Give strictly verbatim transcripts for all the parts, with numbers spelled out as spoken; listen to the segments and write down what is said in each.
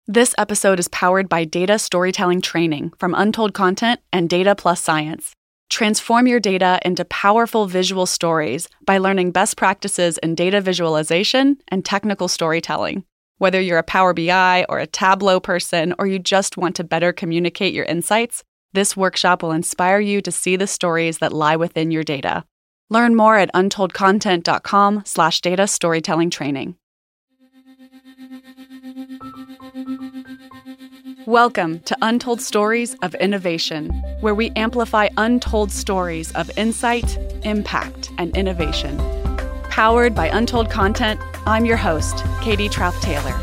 This episode is powered by Data Storytelling Training from Untold Content and Data Plus Science. Transform your data into powerful visual stories by learning best practices in data visualization and technical storytelling. Whether you're a Power B I or a Tableau person, or you just want to better communicate your insights, this workshop will inspire you to see the stories that lie within your data. Learn more at untoldcontent.com slash data storytelling training. Welcome to Untold Stories of Innovation, where we amplify untold stories of insight, impact, and innovation. Powered by Untold Content, I'm your host, Katie Trouth-Taylor.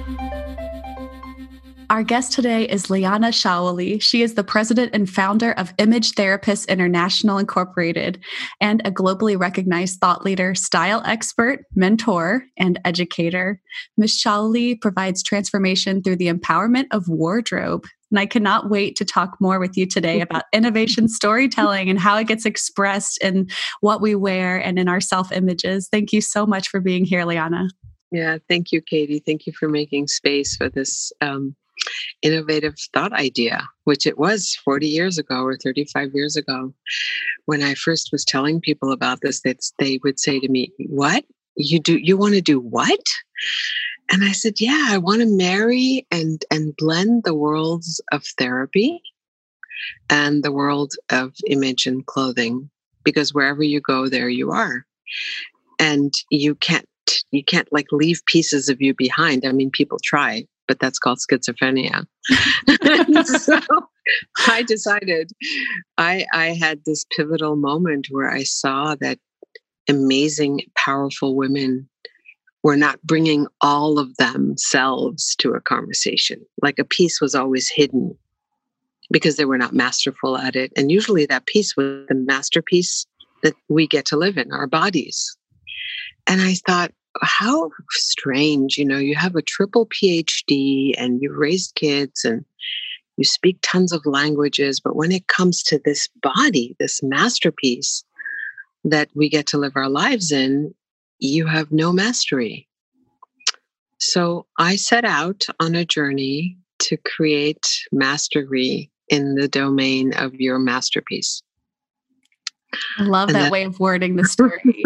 Our guest today is Liana Shaoli. She is the president and founder of Image Therapists International Incorporated and a globally recognized thought leader, style expert, mentor, and educator. Miz Shaoli provides transformation through the empowerment of wardrobe. And I cannot wait to talk more with you today about innovation storytelling and how it gets expressed in what we wear and in our self-images. Thank you so much for being here, Liana. Yeah, thank you, Katie. Thank you for making space for this um, innovative thought idea, which it was forty years ago or thirty-five years ago. When I first was telling people about this, they, they would say to me, what? You do? You want to do what? And I said, yeah, I want to marry and, and blend the worlds of therapy and the world of image and clothing, because wherever you go, there you are. And you can't, you can't like leave pieces of you behind. I mean, people try, but that's called schizophrenia. So I decided I, I had this pivotal moment where I saw that amazing, powerful women were not bringing all of themselves to a conversation. Like a piece was always hidden because they were not masterful at it. And usually that piece was the masterpiece that we get to live in, our bodies. And I thought, how strange, you know, you have a triple P H D and you raised kids and you speak tons of languages, but when it comes to this body, this masterpiece that we get to live our lives in, you have no mastery. So I set out on a journey to create mastery in the domain of your masterpiece. I love that, that way of wording the story.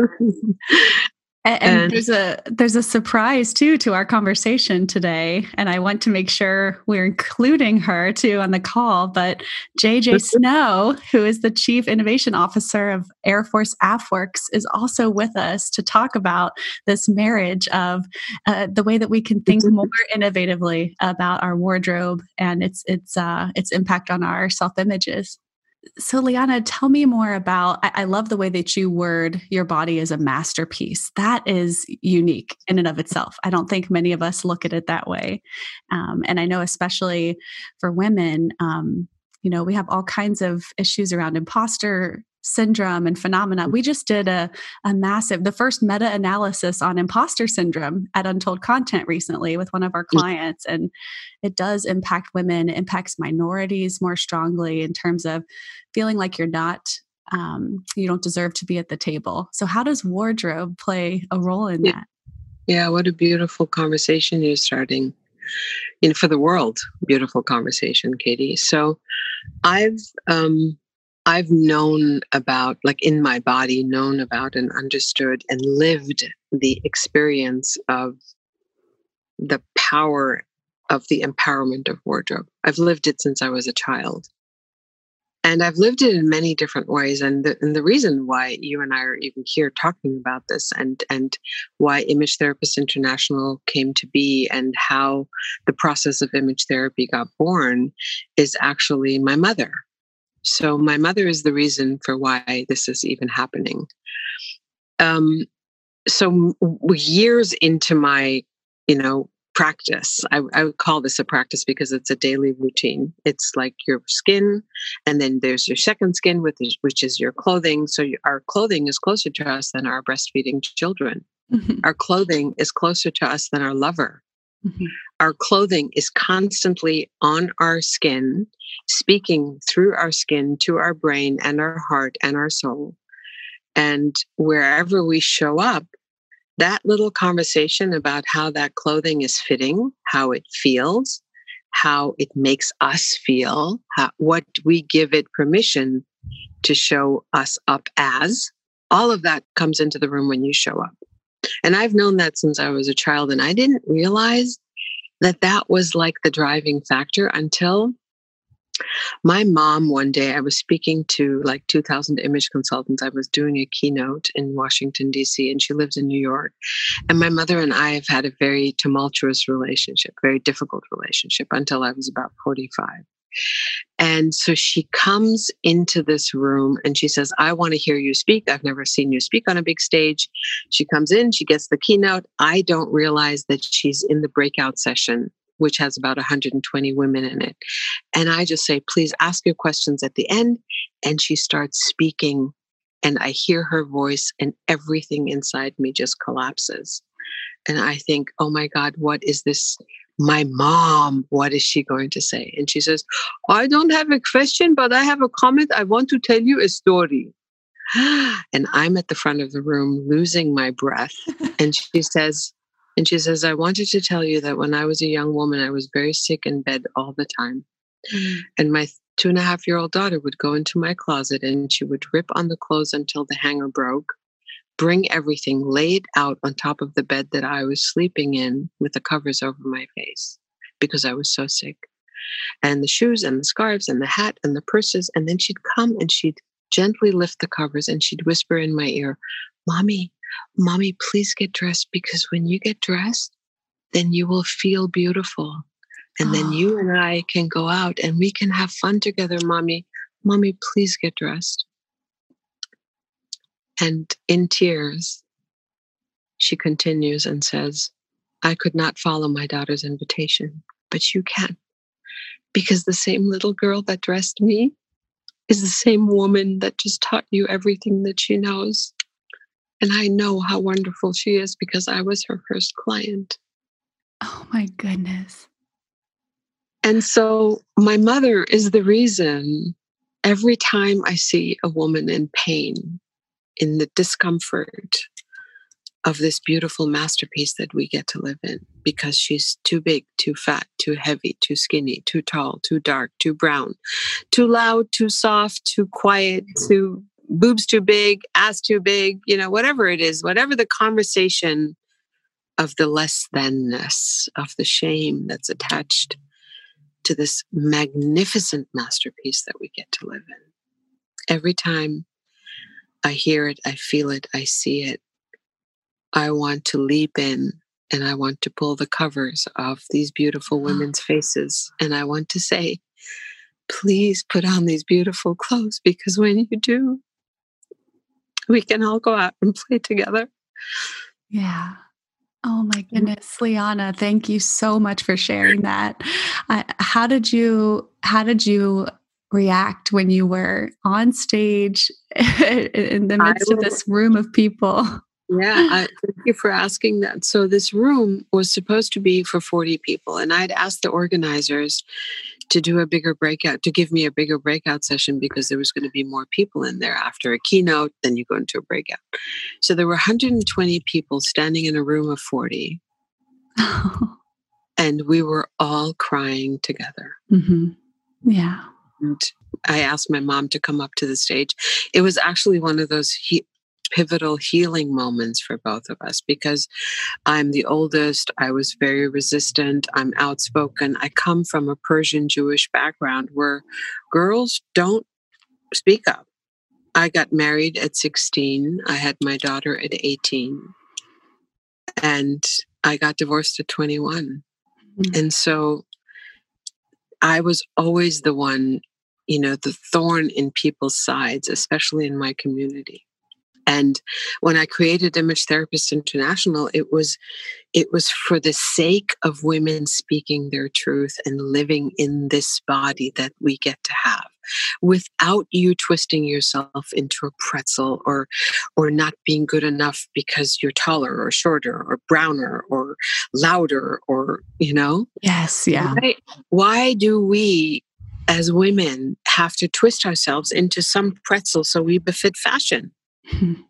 And, and, and there's a there's a surprise too to our conversation today, and I want to make sure we're including her too on the call. But J J Snow, who is the Chief Innovation Officer of Air Force AFWERX, is also with us to talk about this marriage of uh, the way that we can think more innovatively about our wardrobe and its its uh, its impact on our self images. So, Liana, tell me more about, I, I love the way that you word your body as a masterpiece. That is unique in and of itself. I don't think many of us look at it that way. Um, and I know especially for women, um, you know, we have all kinds of issues around imposter syndrome and phenomena. We just did a, a massive, the first meta-analysis on imposter syndrome at Untold Content recently with one of our clients. And it does impact women, it impacts minorities more strongly in terms of feeling like you're not, um, you don't deserve to be at the table. So how does wardrobe play a role in that? Yeah, what a beautiful conversation you're starting. You know, for the world, beautiful conversation, Katie. So I've, um, I've known about, like in my body, known about and understood and lived the experience of the power of the empowerment of wardrobe. I've lived it since I was a child. And I've lived it in many different ways. And the, and the reason why you and I are even here talking about this and, and why Image Therapists International came to be and how the process of image therapy got born is actually my mother. So my mother is the reason for why this is even happening. Um, so years into my, you know, practice, I, I would call this a practice because it's a daily routine. It's like your skin, and then there's your second skin, with which is your clothing. So our clothing is closer to us than our breastfeeding children. Mm-hmm. Our clothing is closer to us than our lover. Mm-hmm. Our clothing is constantly on our skin, speaking through our skin to our brain and our heart and our soul. And wherever we show up, that little conversation about how that clothing is fitting, how it feels, how it makes us feel, how, what we give it permission to show us up as, all of that comes into the room when you show up. And I've known that since I was a child, and I didn't realize that that was like the driving factor until my mom, one day, I was speaking to like two thousand image consultants. I was doing a keynote in Washington, D C, and she lives in New York. And my mother and I have had a very tumultuous relationship, very difficult relationship until I was about forty-five. And so she comes into this room and she says, I want to hear you speak. I've never seen you speak on a big stage. She comes in, she gets the keynote. I don't realize that she's in the breakout session, which has about one hundred twenty women in it. And I just say, please ask your questions at the end. And she starts speaking and I hear her voice and everything inside me just collapses. And I think, oh my God, what is this? My mom, what is she going to say? And she says, I don't have a question, but I have a comment. I want to tell you a story. And I'm at the front of the room losing my breath. And she says, and she says, I wanted to tell you that when I was a young woman, I was very sick in bed all the time. Mm. And my two and a half year old daughter would go into my closet and she would rip on the clothes until the hanger broke, bring everything, lay it out on top of the bed that I was sleeping in with the covers over my face because I was so sick. And the shoes and the scarves and the hat and the purses. And then she'd come and she'd gently lift the covers and she'd whisper in my ear, Mommy, Mommy, please get dressed because when you get dressed, then you will feel beautiful. And oh. then you and I can go out and we can have fun together, Mommy. Mommy, please get dressed. And in tears, she continues and says, I could not follow my daughter's invitation, but you can. Because the same little girl that dressed me is the same woman that just taught you everything that she knows. And I know how wonderful she is because I was her first client. Oh my goodness. And so my mother is the reason every time I see a woman in pain, in the discomfort of this beautiful masterpiece that we get to live in, because she's too big, too fat, too heavy, too skinny, too tall, too dark, too brown, too loud, too soft, too quiet, too boobs too big, ass too big, you know, whatever it is, whatever the conversation of the less thanness, of the shame that's attached to this magnificent masterpiece that we get to live in. Every time I hear it, I feel it, I see it, I want to leap in and I want to pull the covers off these beautiful women's faces. And I want to say, please put on these beautiful clothes because when you do, we can all go out and play together. Yeah. Oh my goodness, Liana, thank you so much for sharing that. Uh, how did you, how did you react when you were on stage in the midst of this room of people? Yeah, I, thank you for asking that. So this room was supposed to be for forty people, and I'd asked the organizers to do a bigger breakout, to give me a bigger breakout session because there was going to be more people in there after a keynote, then you go into a breakout. So there were one hundred twenty people standing in a room of forty, and we were all crying together. Mm-hmm. Yeah. And I asked my mom to come up to the stage. It was actually one of those he- pivotal healing moments for both of us because I'm the oldest. I was very resistant. I'm outspoken. I come from a Persian Jewish background where girls don't speak up. I got married at sixteen. I had my daughter at eighteen. And I got divorced at twenty-one. Mm-hmm. And so I was always the one, you know, the thorn in people's sides, especially in my community. And when I created Image Therapists International, it was it was for the sake of women speaking their truth and living in this body that we get to have, without you twisting yourself into a pretzel or or not being good enough because you're taller or shorter or browner or louder or, you know? Yes, yeah. Why, why do we as women have to twist ourselves into some pretzel so we befit fashion?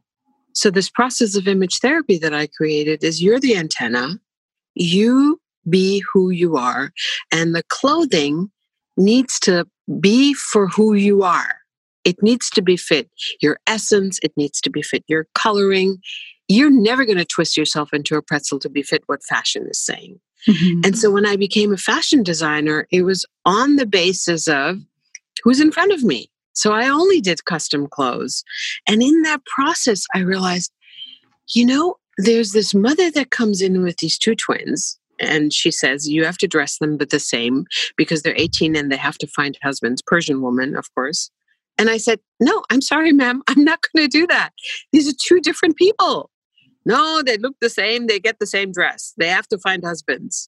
So this process of image therapy that I created is you're the antenna, you be who you are, and the clothing needs to be for who you are. It needs to be fit your essence. It needs to be fit your coloring. You're never going to twist yourself into a pretzel to be fit what fashion is saying. Mm-hmm. And so when I became a fashion designer, it was on the basis of who's in front of me. So I only did custom clothes. And in that process, I realized, you know, there's this mother that comes in with these two twins. And she says, you have to dress them but the same because they're eighteen and they have to find husbands. Persian woman, of course. And I said, no, I'm sorry, ma'am. I'm not going to do that. These are two different people. No, they look the same. They get the same dress. They have to find husbands.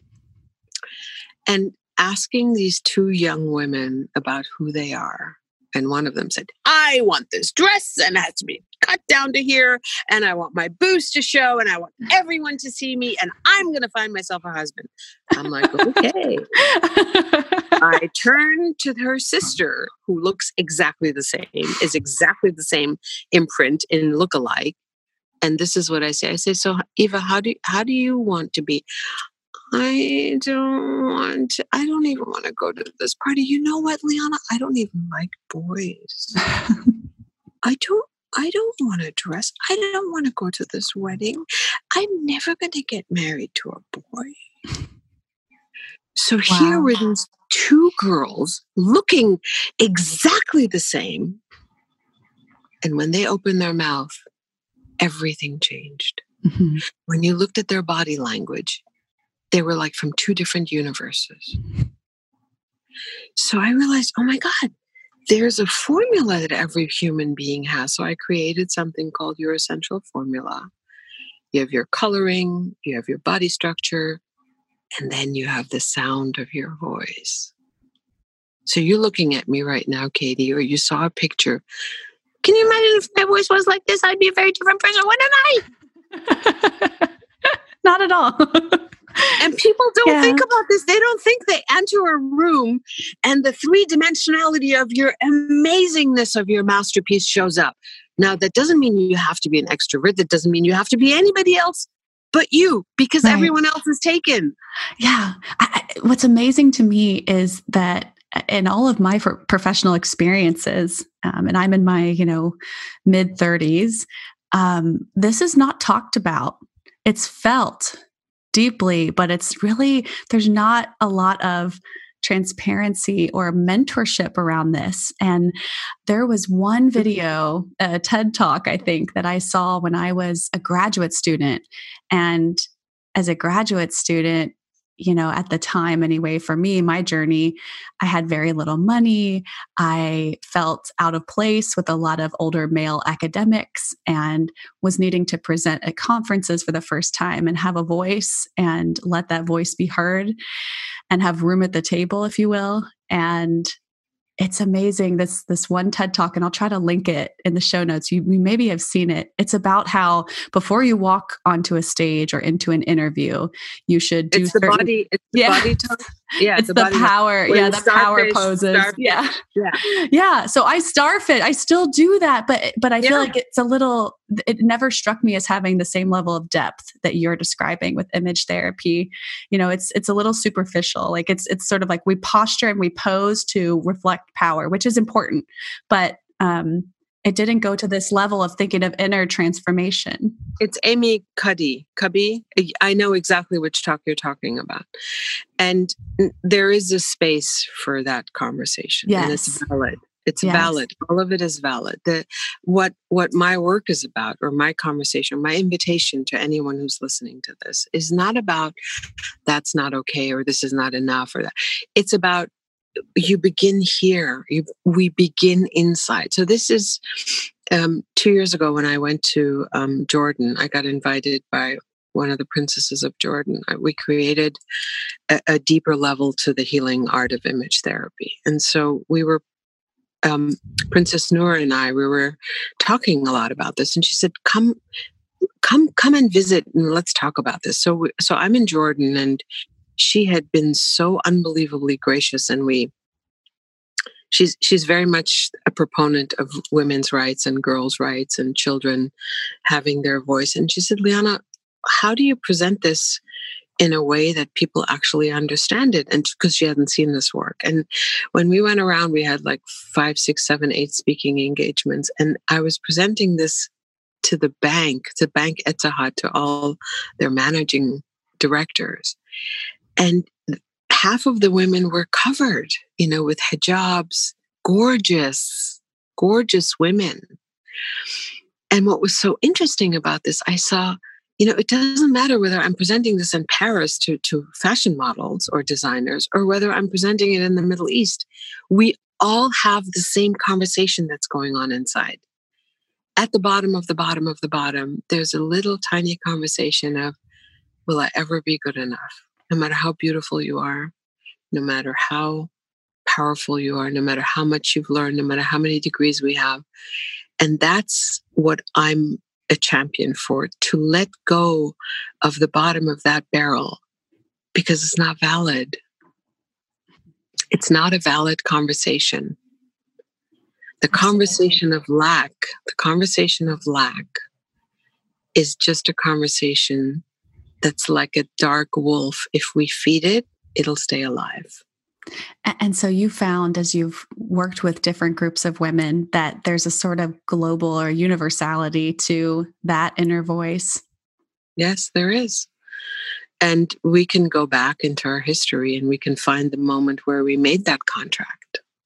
And asking these two young women about who they are. And one of them said, I want this dress and it has to be cut down to here. And I want my boobs to show and I want everyone to see me. And I'm going to find myself a husband. I'm like, okay. I turn to her sister, who looks exactly the same, is exactly the same imprint in lookalike. And this is what I say. I say, so Eva, how do, how do you want to be? I don't want to, I don't even want to go to this party. You know what, Liana? I don't even like boys. I don't, I don't want to dress. I don't want to go to this wedding. I'm never going to get married to a boy. So wow. Here were these two girls looking exactly the same. And when they opened their mouth, everything changed. Mm-hmm. When you looked at their body language, they were like from two different universes. So I realized, oh my God, there's a formula that every human being has. So I created something called your essential formula. You have your coloring, you have your body structure, and then you have the sound of your voice. So you're looking at me right now, Katie, or you saw a picture. Can you imagine if my voice was like this? I'd be a very different person, wouldn't I? Not at all. And people don't yeah. think about this. They don't think they enter a room and the three-dimensionality of your amazingness of your masterpiece shows up. Now, that doesn't mean you have to be an extrovert. That doesn't mean you have to be anybody else but you, because right. everyone else is taken. Yeah. I, what's amazing to me is that in all of my professional experiences, um, and I'm in my, you know, mid thirties, um, this is not talked about. It's felt deeply, but it's really, there's not a lot of transparency or mentorship around this. And there was one video, a TED Talk, I think, that I saw when I was a graduate student. And as a graduate student, you know, at the time anyway, for me, my journey, I had very little money. I felt out of place with a lot of older male academics and was needing to present at conferences for the first time and have a voice and let that voice be heard and have room at the table, if you will. And it's amazing, this this one TED Talk, and I'll try to link it in the show notes. You, you maybe have seen it. It's about how before you walk onto a stage or into an interview, you should do it's the certain, body. It's the yeah. body talk. Yeah, it's the, the power. Yeah, the power poses. Starfish. Yeah, yeah, yeah. So I starfit. I still do that, but but I feel yeah. like it's a little. It never struck me as having the same level of depth that you're describing with image therapy. You know, it's it's a little superficial. Like it's it's sort of like we posture and we pose to reflect power, which is important, but um, it didn't go to this level of thinking of inner transformation. It's Amy Cuddy, Cubby. I know exactly which talk you're talking about. And there is a space for that conversation. Yes. And it's valid. It's yes. valid. All of it is valid. The, what, what my work is about, or my conversation, my invitation to anyone who's listening to this is not about that's not okay, or this is not enough, or that. It's about you begin here. You, we begin inside. So this is um, two years ago when I went to um, Jordan. I got invited by one of the princesses of Jordan. I, we created a, a deeper level to the healing art of image therapy. And so we were, um, Princess Noor and I, we were talking a lot about this. And she said, come, come, come and visit and let's talk about this. So, we, so I'm in Jordan, and she had been so unbelievably gracious, and we she's she's very much a proponent of women's rights and girls' rights and children having their voice. And she said, Liana, how do you present this in a way that people actually understand it? And because she hadn't seen this work. And when we went around, we had like five, six, seven, eight speaking engagements. And I was presenting this to the bank, to Bank Etihad, to all their managing directors. And half of the women were covered, you know, with hijabs, gorgeous, gorgeous women. And what was so interesting about this, I saw, you know, it doesn't matter whether I'm presenting this in Paris to, to fashion models or designers, or whether I'm presenting it in the Middle East. We all have the same conversation that's going on inside. At the bottom of the bottom of the bottom, there's a little tiny conversation of, will I ever be good enough? No matter how beautiful you are, no matter how powerful you are, no matter how much you've learned, no matter how many degrees we have. And that's what I'm a champion for, to let go of the bottom of that barrel, because it's not valid. It's not a valid conversation. The conversation of lack, the conversation of lack is just a conversation that's like a dark wolf. If we feed it, it'll stay alive. And so you found, as you've worked with different groups of women, that there's a sort of global or universality to that inner voice. Yes, there is. And we can go back into our history and we can find the moment where we made that contract.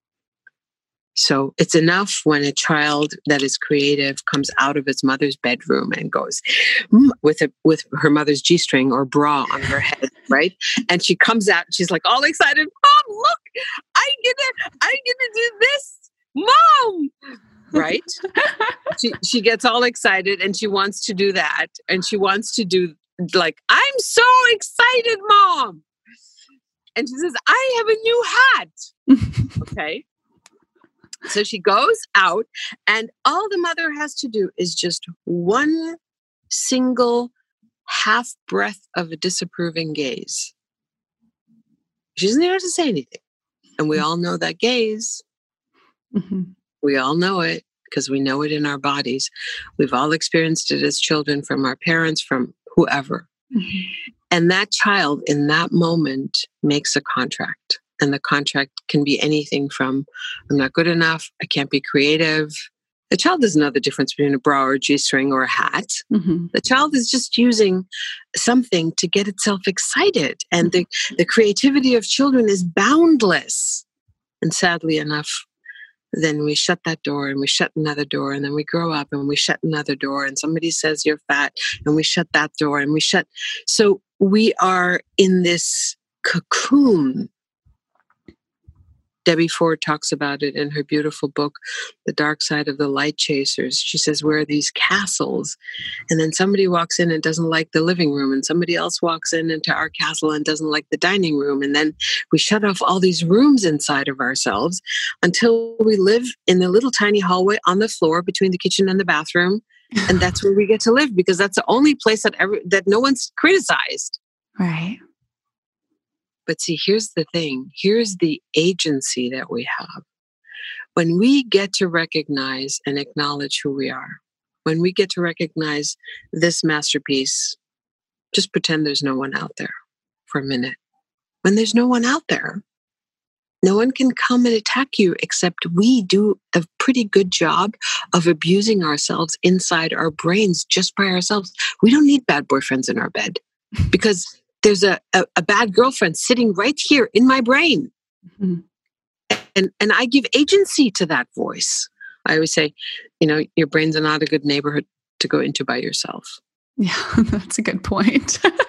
So it's enough when a child that is creative comes out of its mother's bedroom and goes mm, with a, with her mother's G-string or bra on her head, right? And she comes out and she's like all excited, Mom, look, I'm gonna, I'm gonna do this, Mom, right? she she gets all excited and she wants to do that, and she wants to do like, I'm so excited, Mom, and she says, I have a new hat, okay. So she goes out, and all the mother has to do is just one single half breath of a disapproving gaze. She doesn't even have to say anything. And we all know that gaze. Mm-hmm. We all know it because we know it in our bodies. We've all experienced it as children, from our parents, from whoever. Mm-hmm. And that child in that moment makes a contract. And the contract can be anything from, I'm not good enough, I can't be creative. The child doesn't know the difference between a bra or a G-string or a hat. Mm-hmm. The child is just using something to get itself excited. And the, the creativity of children is boundless. And sadly enough, then we shut that door and we shut another door, and then we grow up and we shut another door, and somebody says you're fat and we shut that door and we shut. So we are in this cocoon. Debbie Ford talks about it in her beautiful book, The Dark Side of the Light Chasers. She says, we're these castles, and then somebody walks in and doesn't like the living room, and somebody else walks in into our castle and doesn't like the dining room. And then we shut off all these rooms inside of ourselves until we live in the little tiny hallway on the floor between the kitchen and the bathroom. And that's where we get to live, because that's the only place that ever, that no one's criticized. Right. But see, here's the thing. Here's the agency that we have. When we get to recognize and acknowledge who we are, when we get to recognize this masterpiece, just pretend there's no one out there for a minute. When there's no one out there, no one can come and attack you, except we do a pretty good job of abusing ourselves inside our brains just by ourselves. We don't need bad boyfriends in our bed, because there's a, a, a bad girlfriend sitting right here in my brain. Mm-hmm. And, and I give agency to that voice. I always say, you know, your brain's not a good neighborhood to go into by yourself. Yeah, that's a good point. But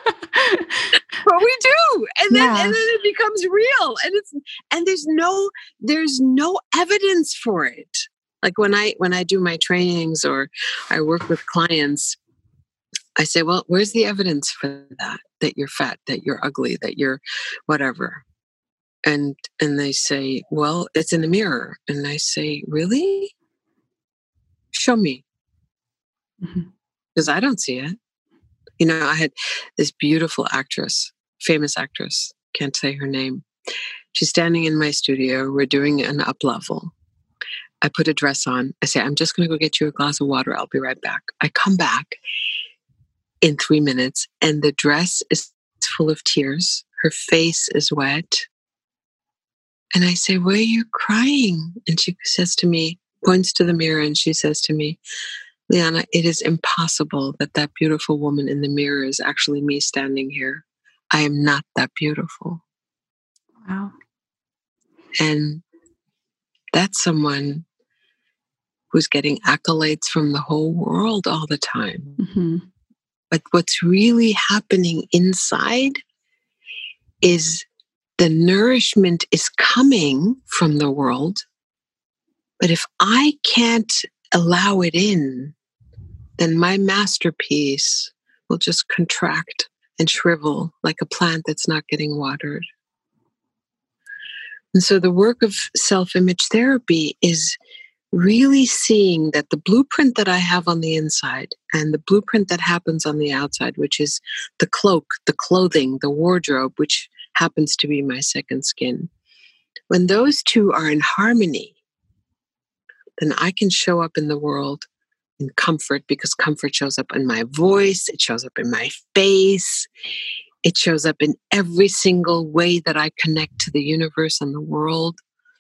we do. And then, yeah. and then it becomes real. And it's, and there's no, there's no evidence for it. Like when I, when I do my trainings or I work with clients, I say, well, where's the evidence for that? That you're fat, that you're ugly, that you're whatever. And and they say, well, it's in the mirror. And I say, really? Show me. Because mm-hmm. I don't see it. You know, I had this beautiful actress, famous actress, can't say her name. She's standing in my studio. We're doing an up level. I put a dress on. I say, I'm just going to go get you a glass of water. I'll be right back. I come back in three minutes and the dress is full of tears. Her face is wet. And I say, why are you crying? And she says to me, points to the mirror and she says to me, Liana, it is impossible that that beautiful woman in the mirror is actually me standing here. I am not that beautiful. Wow. And that's someone who's getting accolades from the whole world all the time. Mm-hmm. But what's really happening inside is the nourishment is coming from the world. But if I can't allow it in, then my masterpiece will just contract and shrivel like a plant that's not getting watered. And so the work of self-image therapy is really seeing that the blueprint that I have on the inside and the blueprint that happens on the outside, which is the cloak, the clothing, the wardrobe, which happens to be my second skin. When those two are in harmony, then I can show up in the world in comfort, because comfort shows up in my voice, it shows up in my face, it shows up in every single way that I connect to the universe and the world.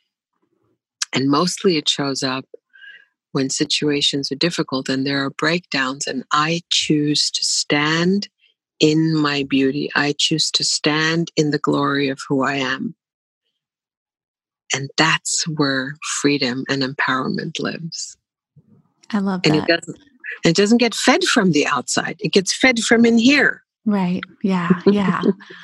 And mostly it shows up when situations are difficult and there are breakdowns, and I choose to stand in my beauty. I choose to stand in the glory of who I am. And that's where freedom and empowerment lives. I love and that. It doesn't, it doesn't get fed from the outside. It gets fed from in here. Right. Yeah. Yeah.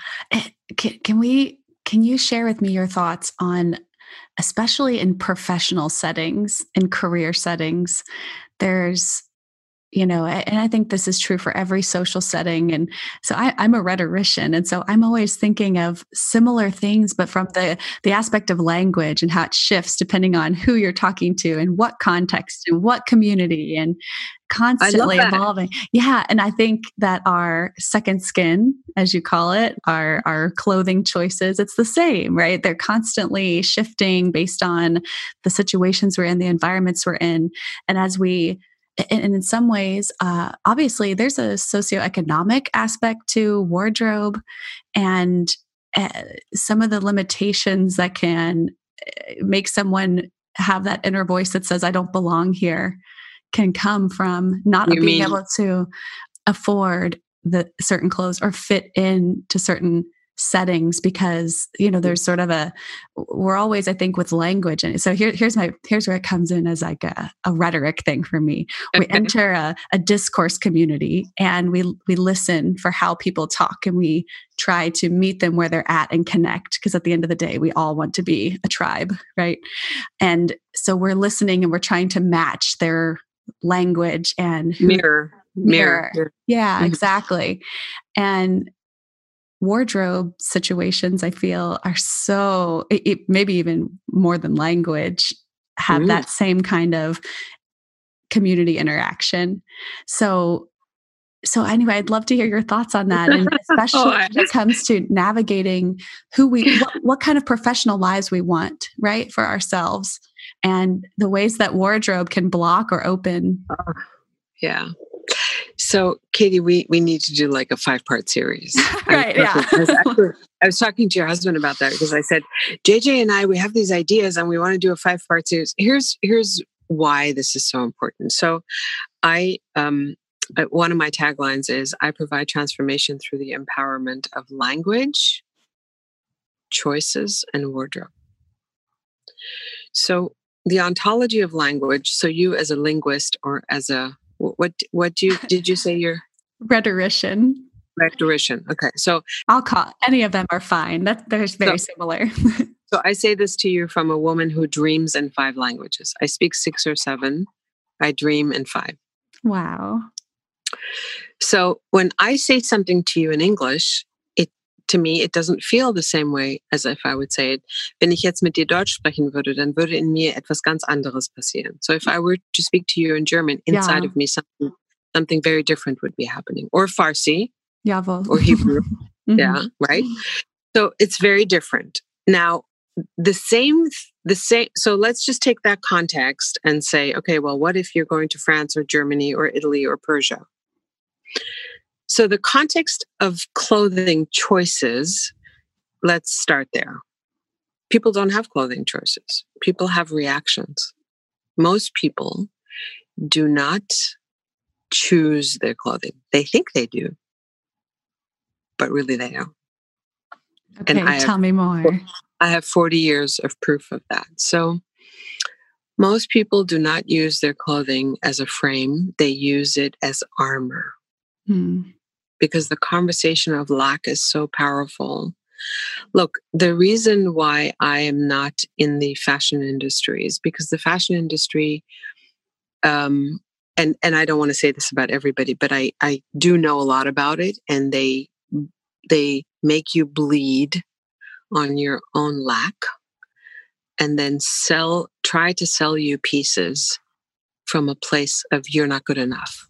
can, can we, can you share with me your thoughts on, especially in professional settings, in career settings, there's, you know, and I think this is true for every social setting. And so I, I'm a rhetorician. And so I'm always thinking of similar things, but from the, the aspect of language and how it shifts depending on who you're talking to and what context and what community, and constantly evolving. Yeah. And I think that our second skin, as you call it, our, our clothing choices, it's the same, right? They're constantly shifting based on the situations we're in, the environments we're in. And as we And in some ways, uh, obviously, there's a socioeconomic aspect to wardrobe, and uh, some of the limitations that can make someone have that inner voice that says, I don't belong here, can come from not You being mean- able to afford the certain clothes or fit in to certain settings, because, you know, there's sort of a, we're always, I think, with language. And so here, here's my, here's where it comes in as like a, a rhetoric thing for me. We Okay. enter a, a discourse community and we, we listen for how people talk, and we try to meet them where they're at and connect. Because at the end of the day, we all want to be a tribe, right? And so we're listening and we're trying to match their language and who, mirror, mirror, mirror. Yeah, Mhm. exactly. And wardrobe situations, I feel, are so, it, it, maybe even more than language, have Mm. that same kind of community interaction. So, so anyway, I'd love to hear your thoughts on that, and especially Oh, I- when it comes to navigating who we, what, what kind of professional lives we want, right, for ourselves, and the ways that wardrobe can block or open. Yeah. So, Katie, we, we need to do like a five-part series. Right, I, yeah. I was, actually, I was talking to your husband about that, because I said, J J and I, we have these ideas and we want to do a five-part series. Here's here's why this is so important. So, I um, one of my taglines is, I provide transformation through the empowerment of language, choices, and wardrobe. So, the ontology of language. So, you as a linguist, or as a What what do you did you say you're Rhetorician. rhetorician? Okay, so I'll call any of them are fine. That they're very So- similar. so I say this to you from a woman who dreams in five languages. I speak six or seven. I dream in five. Wow. So when I say something to you in English, it to me it doesn't feel the same way as if I would say it. Wenn ich jetzt mit dir Deutsch sprechen würde, dann würde in mir etwas ganz anderes passieren. So if I were to speak to you in German, inside Yeah. of me something something very different would be happening. Or Farsi, Jawohl. or Hebrew. Mhm. Yeah, right. So it's very different. Now, the same, the same. So let's just take that context and say, okay, well, what if you're going to France or Germany or Italy or Persia? So the context of clothing choices, let's start there. People don't have clothing choices. People have reactions. Most people do not choose their clothing. They think they do, but really they don't. Okay, and I tell have, me more. I have forty years of proof of that. So most people do not use their clothing as a frame. They use it as armor. Hmm. Because the conversation of lack is so powerful. Look, the reason why I am not in the fashion industry is because the fashion industry, um, and, and I don't want to say this about everybody, but I, I do know a lot about it, and they they make you bleed on your own lack and then sell, try to sell you pieces from a place of you're not good enough.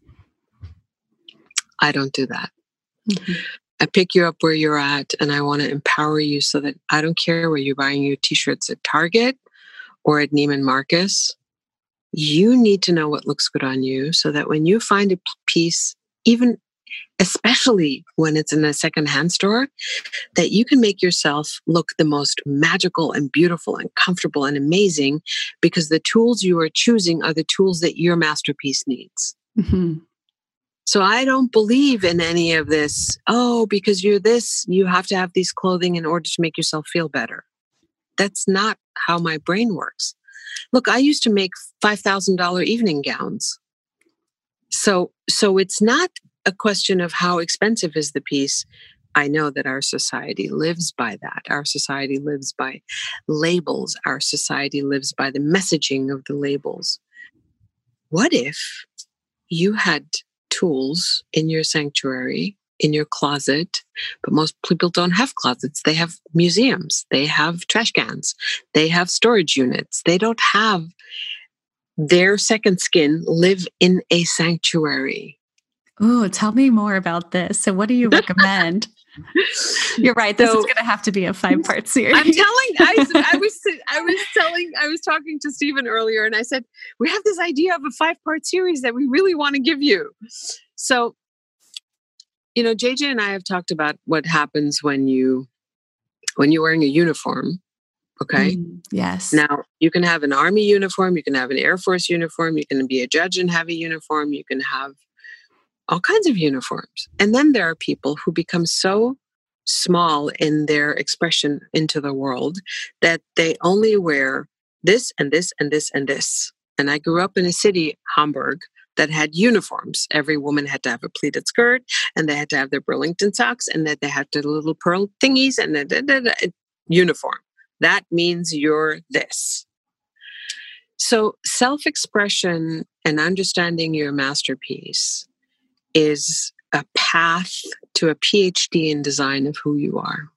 I don't do that. Mm-hmm. I pick you up where you're at, and I want to empower you so that I don't care where you're buying your t-shirts at Target or at Neiman Marcus. You need to know what looks good on you so that when you find a piece, even especially when it's in a secondhand store, that you can make yourself look the most magical and beautiful and comfortable and amazing, because the tools you are choosing are the tools that your masterpiece needs. Mm-hmm. So I don't believe in any of this, oh, because you're this, you have to have these clothing in order to make yourself feel better. That's not how my brain works. Look, I used to make five thousand dollars evening gowns. So, so it's not a question of how expensive is the piece. I know that our society lives by that. Our society lives by labels. Our society lives by the messaging of the labels. What if you had tools in your sanctuary, in your closet, but most people don't have closets. They have museums. They have trash cans. They have storage units. They don't have their second skin live in a sanctuary. Oh, tell me more about this. So what do you recommend? You're right. This so, is going to have to be a five-part series. I'm telling, I, I was, I was telling, I was talking to Stephen earlier, and I said, we have this idea of a five-part series that we really want to give you. So, you know, J J and I have talked about what happens when you, when you're wearing a uniform. Okay. Mm, yes. Now you can have an Army uniform. You can have an Air Force uniform. You can be a judge and have a uniform. You can have all kinds of uniforms. And then there are people who become so small in their expression into the world that they only wear this and this and this and this. And I grew up in a city, Hamburg, that had uniforms. Every woman had to have a pleated skirt, and they had to have their Burlington socks, and that they had the little pearl thingies, and the da, da, da, uniform. That means you're this. So self-expression and understanding your masterpiece is a path to a P H D in design of who you are.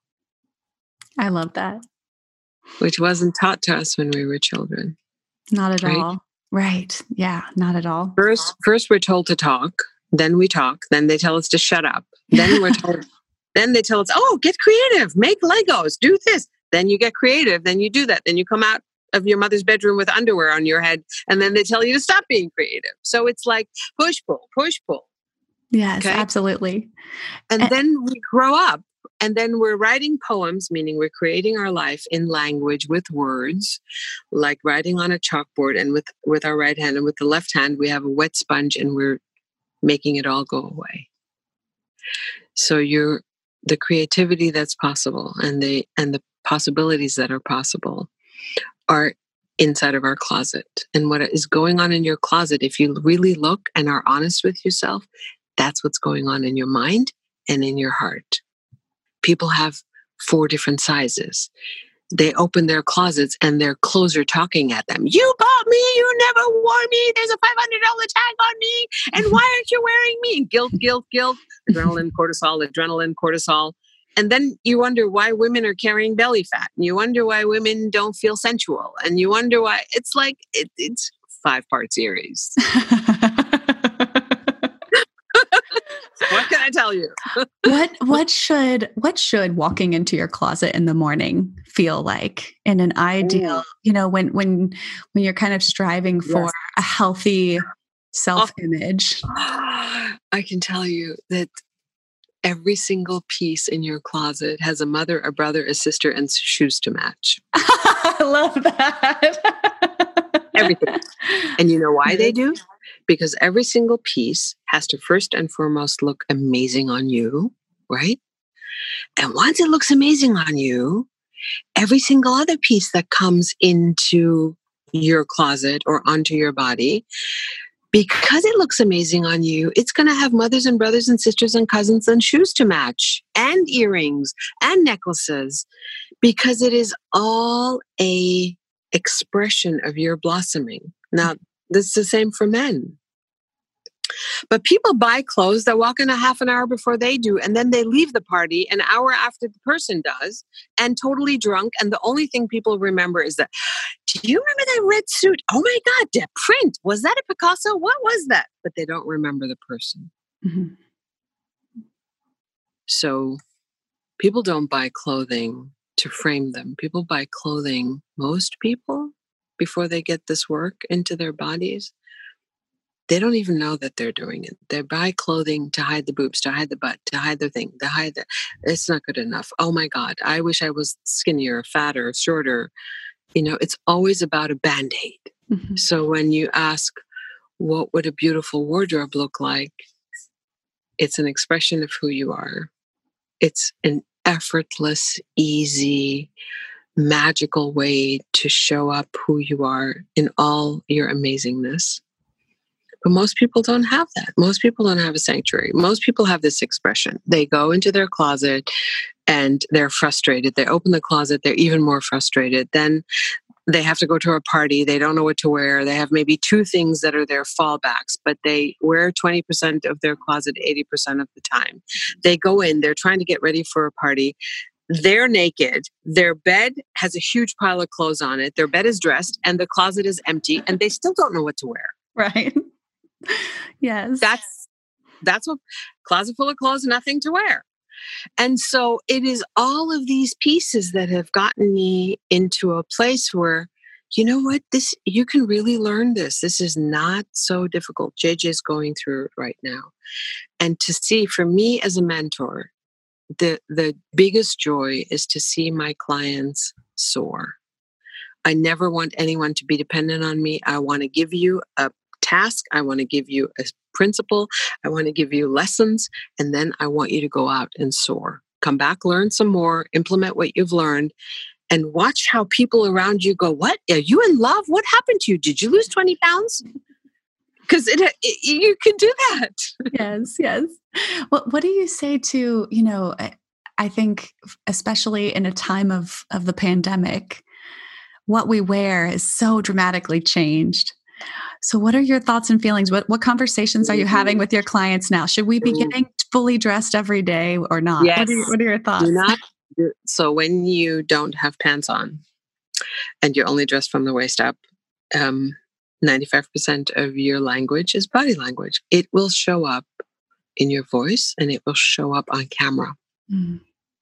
I love that. Which wasn't taught to us when we were children. Not at right? all. Right. Yeah, not at all. First, first we're told to talk, then we talk, then they tell us to shut up. Then we're told, then they tell us, oh, get creative, make Legos, do this. Then you get creative, then you do that. Then you come out of your mother's bedroom with underwear on your head, and then they tell you to stop being creative. So it's like push, pull, push, pull. Yes, okay? Absolutely. And, and then we grow up, and then we're writing poems, meaning we're creating our life in language with words, like writing on a chalkboard, and with, with our right hand, and with the left hand, we have a wet sponge, and we're making it all go away. So you're the creativity that's possible, and the and the possibilities that are possible are inside of our closet. And what is going on in your closet, if you really look and are honest with yourself, that's what's going on in your mind and in your heart. People have four different sizes. They open their closets and their clothes are talking at them. You bought me, you never wore me, there's a five hundred dollars tag on me, and why aren't you wearing me? Guilt, guilt, guilt, adrenaline, cortisol, adrenaline, cortisol. And then you wonder why women are carrying belly fat. And you wonder why women don't feel sensual. And you wonder why it's like, it, it's five-part series. What can I tell you? what what should what should walking into your closet in the morning feel like in an ideal, Ooh. you know, when when when you're kind of striving for yes. a healthy self-image? Oh, I can tell you that every single piece in your closet has a mother, a brother, a sister, and shoes to match. I love that. Everything. And you know why they do? Because every single piece has to first and foremost look amazing on you, right? And once it looks amazing on you, every single other piece that comes into your closet or onto your body, because it looks amazing on you, it's going to have mothers and brothers and sisters and cousins and shoes to match and earrings and necklaces, because it is all a expression of your blossoming. Now, this is the same for men. But people buy clothes that walk in a half an hour before they do, and then they leave the party an hour after the person does, and totally drunk. And the only thing people remember is that, do you remember that red suit? Oh my God, that print. Was that a Picasso? What was that? But they don't remember the person. Mm-hmm. So people don't buy clothing to frame them. People buy clothing, most people, before they get this work into their bodies, they don't even know that they're doing it. They buy clothing to hide the boobs, to hide the butt, to hide the thing, to hide the, it's not good enough. Oh my God, I wish I was skinnier, fatter, shorter. You know, it's always about a Band-Aid. Mm-hmm. So when you ask, what would a beautiful wardrobe look like? It's an expression of who you are. It's an effortless, easy, magical way to show up who you are in all your amazingness. But most people don't have that. Most people don't have a sanctuary. Most people have this expression. They go into their closet and they're frustrated. They open the closet, they're even more frustrated. Then they have to go to a party. They don't know what to wear. They have maybe two things that are their fallbacks, but they wear twenty percent of their closet eighty percent of the time. They go in, they're trying to get ready for a party. They're naked. Their bed has a huge pile of clothes on it. Their bed is dressed and the closet is empty, and they still don't know what to wear. Right. Yes. That's that's what closet full of clothes, nothing to wear. And so it is all of these pieces that have gotten me into a place where, you know what, this you can really learn this. This is not so difficult. J J's going through it right now. And to see, for me as a mentor, the the biggest joy is to see my clients soar. I never want anyone to be dependent on me. I want to give you a task. I want to give you a principle. I want to give you lessons. And then I want you to go out and soar. Come back, learn some more, implement what you've learned, and watch how people around you go, what? Are you in love? What happened to you? Did you lose twenty pounds? Because it, it, you can do that. Yes, yes. What What do you say to, you know, I, I think especially in a time of, of the pandemic, what we wear is so dramatically changed. So what are your thoughts and feelings? What what conversations are you having with your clients now? Should we be getting fully dressed every day or not? Yes. What are, what are your thoughts? Do not, so when you don't have pants on and you're only dressed from the waist up, um, ninety-five percent of your language is body language. It will show up in your voice and it will show up on camera. Mm.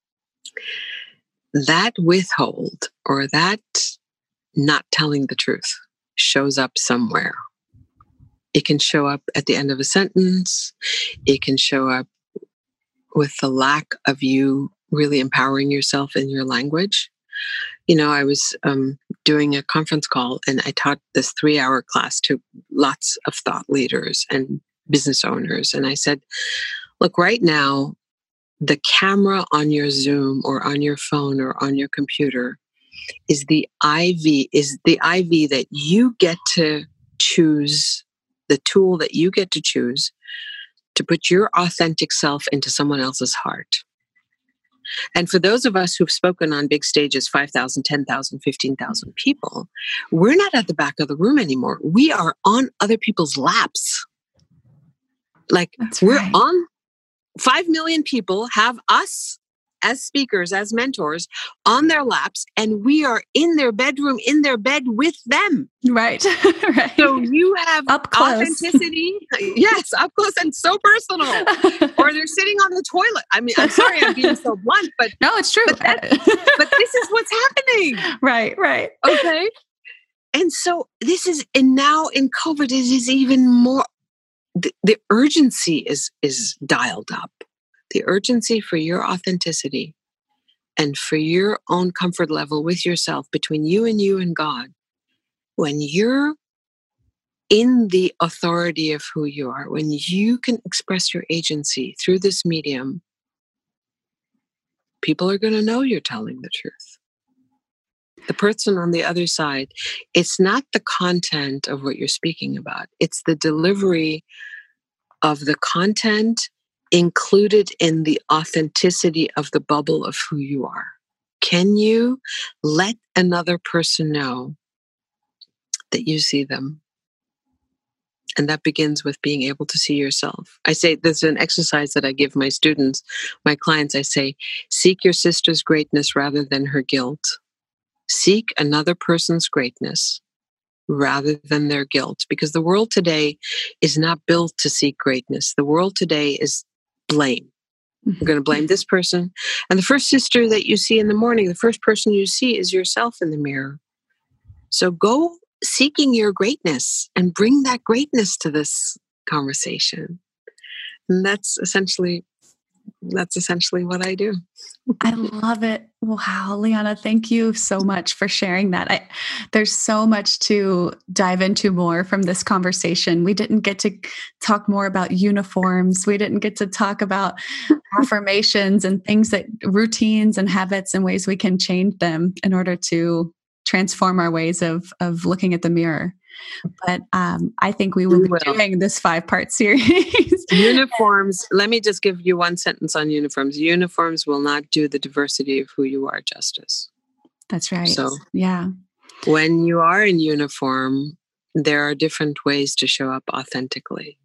That withhold or that not telling the truth shows up somewhere. It can show up at the end of a sentence. It can show up with the lack of you really empowering yourself in your language. You know, I was um, doing a conference call and I taught this three-hour class to lots of thought leaders and business owners. And I said, look, right now, the camera on your Zoom or on your phone or on your computer is the I V, is the I V that you get to choose, the tool that you get to choose to put your authentic self into someone else's heart. And for those of us who've spoken on big stages, five thousand, ten thousand, fifteen thousand people, we're not at the back of the room anymore. We are on other people's laps. Like That's we're right. on, five million people have us as speakers, as mentors, on their laps, and we are in their bedroom, in their bed with them. Right. Right. So you have up close. Authenticity. Yes, up close and so personal. Or they're sitting on the toilet. I mean, I'm sorry I'm being so blunt, but no, it's true. But, but this is what's happening. Right, right. Okay. And so this is, and now in COVID, it is even more, the, the urgency is is dialed up. The urgency for your authenticity and for your own comfort level with yourself, between you and you and God, when you're in the authority of who you are, when you can express your agency through this medium, people are going to know you're telling the truth. The person on the other side, it's not the content of what you're speaking about. It's the delivery of the content included in the authenticity of the bubble of who you are. Can you let another person know that you see them? And that begins with being able to see yourself. I say, there's an exercise that I give my students, my clients. I say, seek your sister's greatness rather than her guilt. Seek another person's greatness rather than their guilt. Because the world today is not built to seek greatness. The world today is blame. Mm-hmm. We're going to blame this person. And the first sister that you see in the morning, the first person you see is yourself in the mirror. So go seeking your greatness and bring that greatness to this conversation. And that's essentially that's essentially what I do. I love it. Wow, Liana, thank you so much for sharing that. I, there's so much to dive into more from this conversation. We didn't get to talk more about uniforms. We didn't get to talk about affirmations and things that routines and habits and ways we can change them in order to transform our ways of of looking at the mirror. But um, I think we will we be will. doing this five-part series. Uniforms, let me just give you one sentence on uniforms. Uniforms will not do the diversity of who you are justice. That's right. So, yeah. When you are in uniform, there are different ways to show up authentically.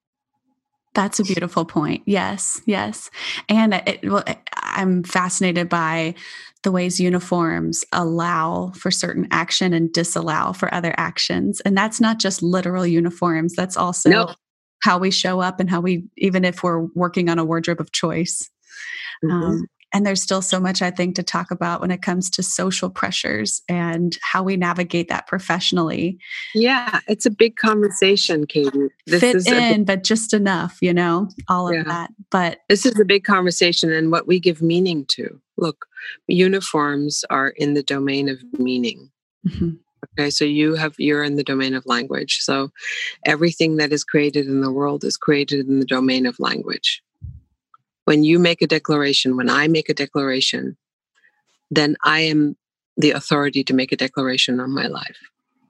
That's a beautiful point. Yes, yes. And it, well, I'm fascinated by the ways uniforms allow for certain action and disallow for other actions. And that's not just literal uniforms. That's also no. how we show up and how we, even if we're working on a wardrobe of choice. Mm-hmm. Um, and there's still so much, I think, to talk about when it comes to social pressures and how we navigate that professionally. Yeah, it's a big conversation, Katie. This Fit is in, big, but just enough, you know, all yeah. of that. But this is a big conversation and what we give meaning to. Look, uniforms are in the domain of meaning. Mm-hmm. Okay, so you have, you're in the domain of language. So everything that is created in the world is created in the domain of language. When you make a declaration, when I make a declaration, then I am the authority to make a declaration on my life.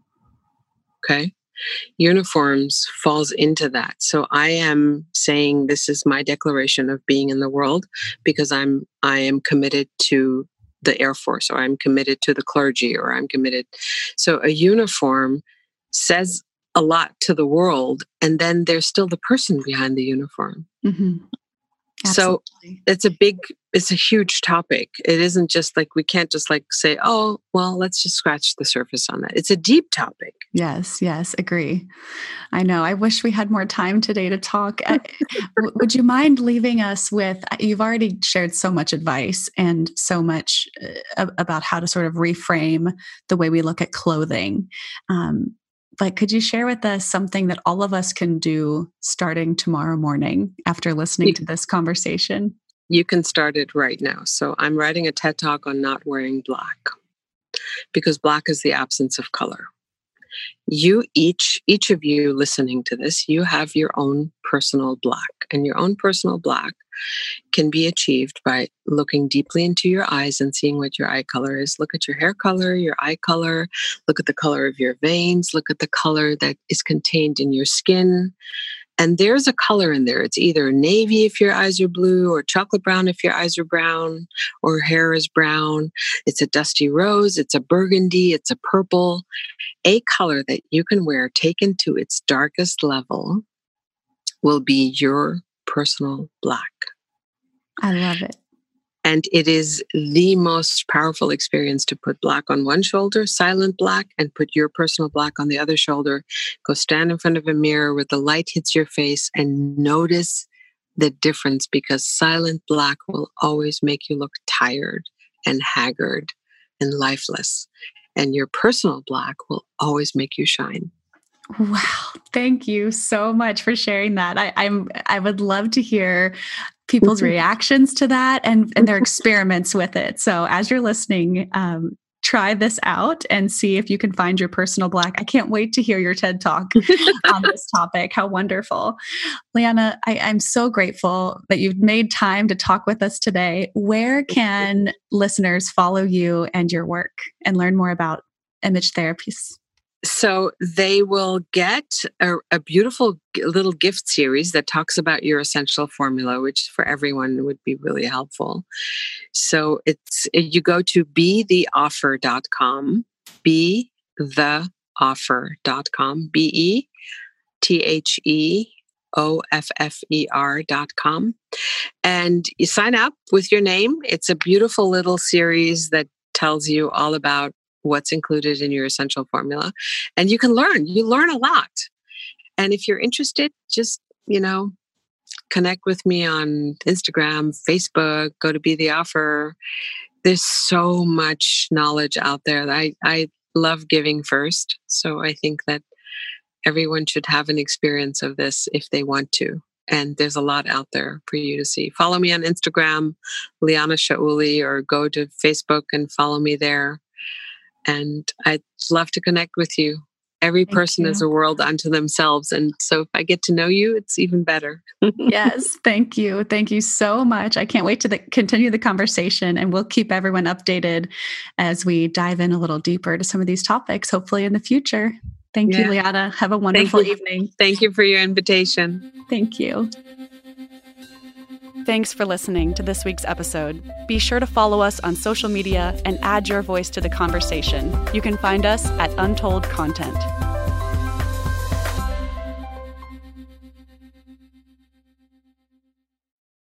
Okay? Uniforms falls into that. So I am saying this is my declaration of being in the world because I'm I am committed to the Air Force, or I'm committed to the clergy, or I'm committed. So a uniform says a lot to the world, and then there's still the person behind the uniform. Mm-hmm. So it's a big, it's a huge topic. It isn't just like, we can't just like say, oh, well, let's just scratch the surface on that. It's a deep topic. Yes, yes, agree. I know. I wish we had more time today to talk. Would you mind leaving us with, you've already shared so much advice and so much uh, about how to sort of reframe the way we look at clothing. Um, But could you share with us something that all of us can do starting tomorrow morning after listening to this conversation? You can start it right now. So I'm writing a TED Talk on not wearing black because black is the absence of color. You each, each of you listening to this, you have your own personal black, and your own personal black can be achieved by looking deeply into your eyes and seeing what your eye color is. Look at your hair color, your eye color, look at the color of your veins, look at the color that is contained in your skin. And there's a color in there. It's either navy if your eyes are blue, or chocolate brown if your eyes are brown, or hair is brown. It's a dusty rose, it's a burgundy, it's a purple. A color that you can wear taken to its darkest level will be your personal black. I love it. And it is the most powerful experience to put black on one shoulder, silent black, and put your personal black on the other shoulder. Go stand in front of a mirror where the light hits your face and notice the difference, because silent black will always make you look tired and haggard and lifeless. And your personal black will always make you shine. Wow. Thank you so much for sharing that. I, I'm, I would love to hear people's reactions to that and, and their experiments with it. So as you're listening, um, try this out and see if you can find your personal black. I can't wait to hear your TED Talk on this topic. How wonderful. Liana, I, I'm so grateful that you've made time to talk with us today. Where can listeners follow you and your work and learn more about image therapies? So they will get a, a beautiful little gift series that talks about your essential formula, which for everyone would be really helpful. So it's you go to be the offer dot com, be the offer dot com, B E T H E O F F E R dot com. And you sign up with your name. It's a beautiful little series that tells you all about what's included in your essential formula. And you can learn, you learn a lot. And if you're interested, just, you know, connect with me on Instagram, Facebook, go to Be the Offer. There's so much knowledge out there that I, I love giving first. So I think that everyone should have an experience of this if they want to. And there's a lot out there for you to see. Follow me on Instagram, Liana Shauli, or go to Facebook and follow me there. And I'd love to connect with you. Every Thank person you. Is a world unto themselves. And so if I get to know you, it's even better. Yes. Thank you. Thank you so much. I can't wait to the, continue the conversation, and we'll keep everyone updated as we dive in a little deeper to some of these topics, hopefully in the future. Thank yeah. you, Liana. Have a wonderful Thank evening. Thank you for your invitation. Thank you. Thanks for listening to this week's episode. Be sure to follow us on social media and add your voice to the conversation. You can find us at Untold Content.